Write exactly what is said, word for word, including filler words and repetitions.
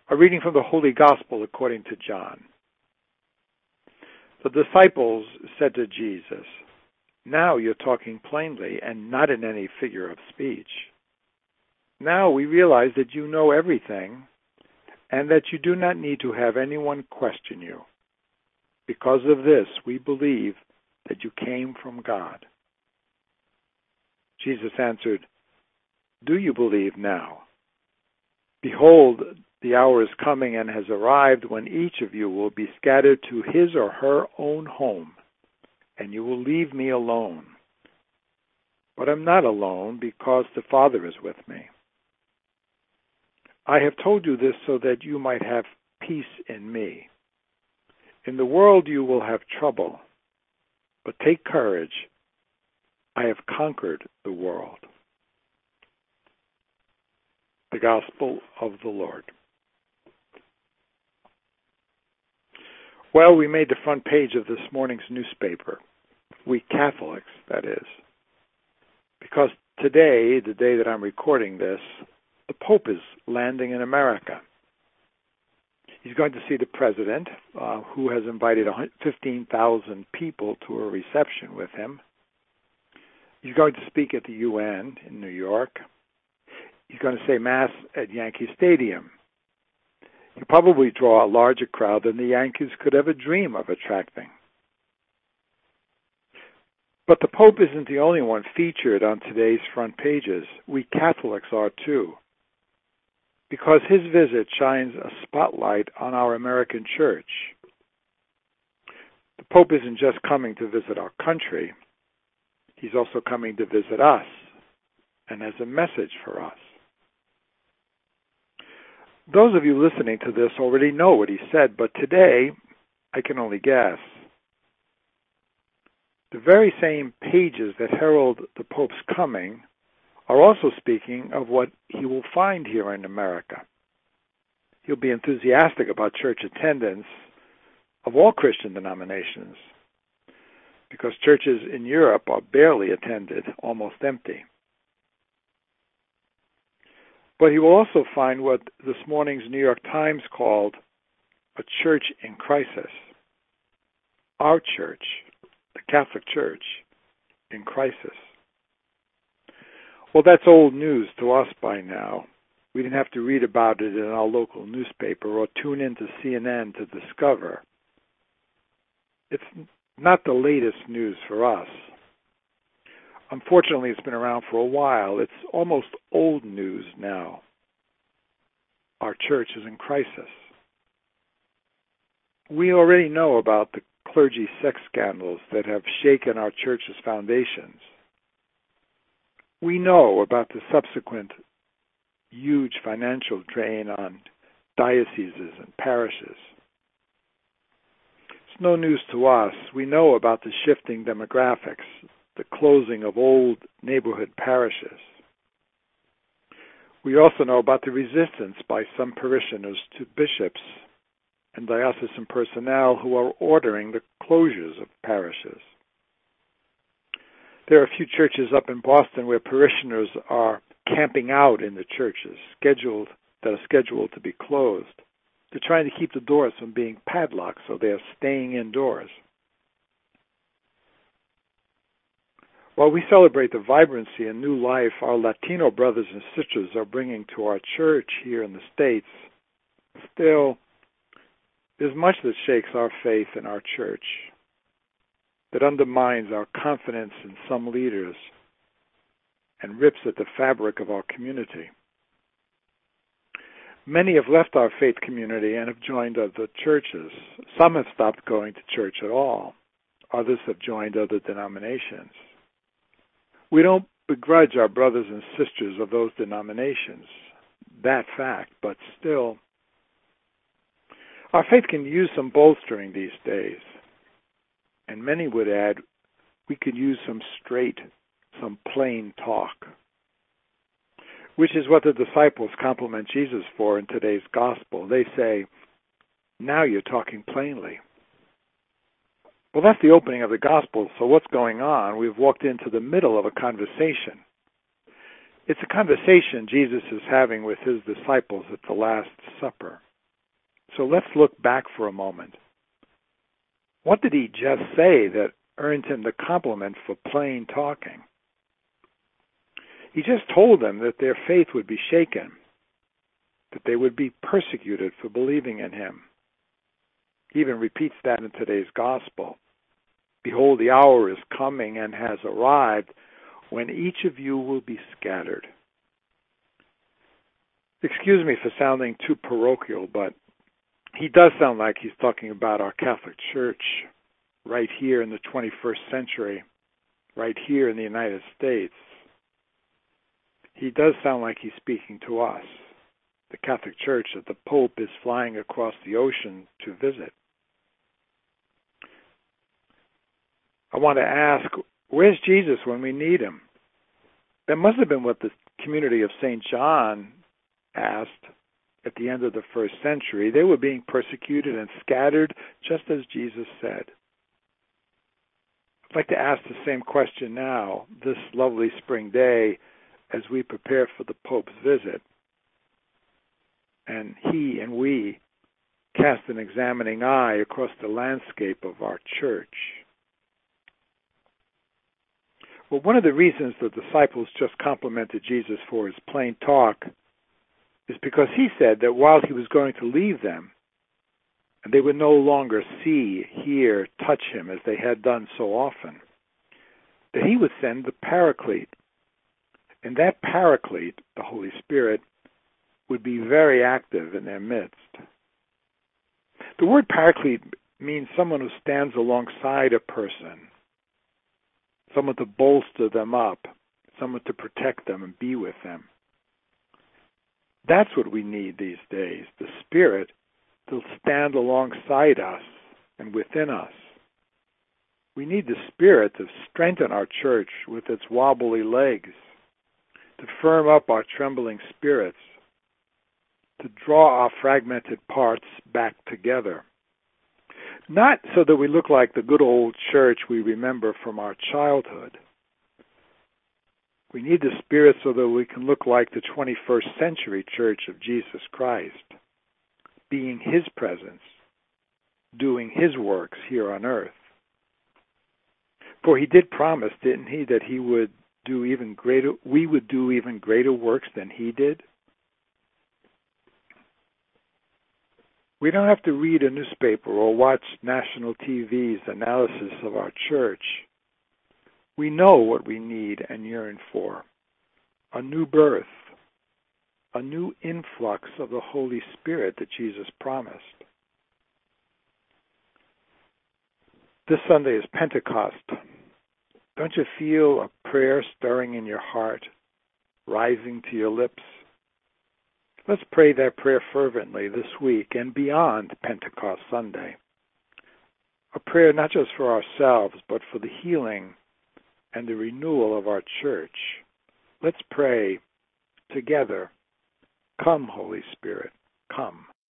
A reading from the Holy Gospel according to John. The disciples said to Jesus, "Now you're talking plainly and not in any figure of speech. Now we realize that you know everything and that you do not need to have anyone question you. Because of this, we believe that you came from God." Jesus answered, "Do you believe now? Behold, the hour is coming and has arrived when each of you will be scattered to his or her own home, and you will leave me alone. But I'm not alone because the Father is with me. I have told you this so that you might have peace in me. In the world you will have trouble, but take courage. I have conquered the world." The Gospel of the Lord. Well, we made the front page of this morning's newspaper. We Catholics, that is. Because today, the day that I'm recording this, the Pope is landing in America. He's going to see the President, uh, who has invited fifteen thousand people to a reception with him. He's going to speak at the U N in New York. He's going to say Mass at Yankee Stadium. He'll probably draw a larger crowd than the Yankees could ever dream of attracting. But the Pope isn't the only one featured on today's front pages. We Catholics are too, because his visit shines a spotlight on our American church. The Pope isn't just coming to visit our country. He's also coming to visit us and has a message for us. Those of you listening to this already know what he said, but today I can only guess. The very same pages that herald the Pope's coming are also speaking of what he will find here in America. He'll be enthusiastic about church attendance of all Christian denominations, because churches in Europe are barely attended, almost empty. But he will also find what this morning's New York Times called a church in crisis. Our church, the Catholic Church, in crisis. Well, that's old news to us by now. We didn't have to read about it in our local newspaper or tune in to C N N to discover. It's not the latest news for us. Unfortunately, it's been around for a while. It's almost old news now. Our church is in crisis. We already know about the clergy sex scandals that have shaken our church's foundations. We know about the subsequent huge financial drain on dioceses and parishes. It's no news to us. We know about the shifting demographics, the closing of old neighborhood parishes. We also know about the resistance by some parishioners to bishops and diocesan personnel who are ordering the closures of parishes. There are a few churches up in Boston where parishioners are camping out in the churches, scheduled that are scheduled to be closed. They're trying to keep the doors from being padlocked, so they're staying indoors. While we celebrate the vibrancy and new life our Latino brothers and sisters are bringing to our church here in the States, still, there's much that shakes our faith in our church, that undermines our confidence in some leaders, and rips at the fabric of our community. Many have left our faith community and have joined other churches. Some have stopped going to church at all. Others have joined other denominations. We don't begrudge our brothers and sisters of those denominations, that fact, but still, our faith can use some bolstering these days. And many would add, we could use some straight, some plain talk, which is what the disciples compliment Jesus for in today's gospel. They say, "Now you're talking plainly." Well, that's the opening of the gospel, so what's going on? We've walked into the middle of a conversation. It's a conversation Jesus is having with his disciples at the Last Supper. So let's look back for a moment. What did he just say that earned him the compliment for plain talking? He just told them that their faith would be shaken, that they would be persecuted for believing in him. He even repeats that in today's gospel. Behold, the hour is coming and has arrived when each of you will be scattered. Excuse me for sounding too parochial, but he does sound like he's talking about our Catholic Church right here in the twenty-first century, right here in the United States. He does sound like he's speaking to us, the Catholic Church that the Pope is flying across the ocean to visit. I want to ask, where's Jesus when we need him? That must have been what the community of Saint John asked at the end of the first century. They were being persecuted and scattered, just as Jesus said. I'd like to ask the same question now, this lovely spring day, as we prepare for the Pope's visit. And he and we cast an examining eye across the landscape of our church. Well, one of the reasons the disciples just complimented Jesus for his plain talk is because he said that while he was going to leave them, and they would no longer see, hear, touch him as they had done so often, that he would send the Paraclete. And that Paraclete, the Holy Spirit, would be very active in their midst. The word Paraclete means someone who stands alongside a person, someone to bolster them up, someone to protect them and be with them. That's what we need these days, the Spirit to stand alongside us and within us. We need the Spirit to strengthen our church with its wobbly legs, to firm up our trembling spirits, to draw our fragmented parts back together. Not so that we look like the good old church we remember from our childhood. We need the Spirit so that we can look like the twenty-first century Church of Jesus Christ, being his presence, doing his works here on earth. For he did promise, didn't he, that he would do even greater, we would do even greater works than he did? We don't have to read a newspaper or watch national T V's analysis of our church. We know what we need and yearn for. A new birth, a new influx of the Holy Spirit that Jesus promised. This Sunday is Pentecost. Don't you feel a prayer stirring in your heart, rising to your lips? Let's pray that prayer fervently this week and beyond Pentecost Sunday. A prayer not just for ourselves, but for the healing and the renewal of our church. Let's pray together. Come, Holy Spirit, come.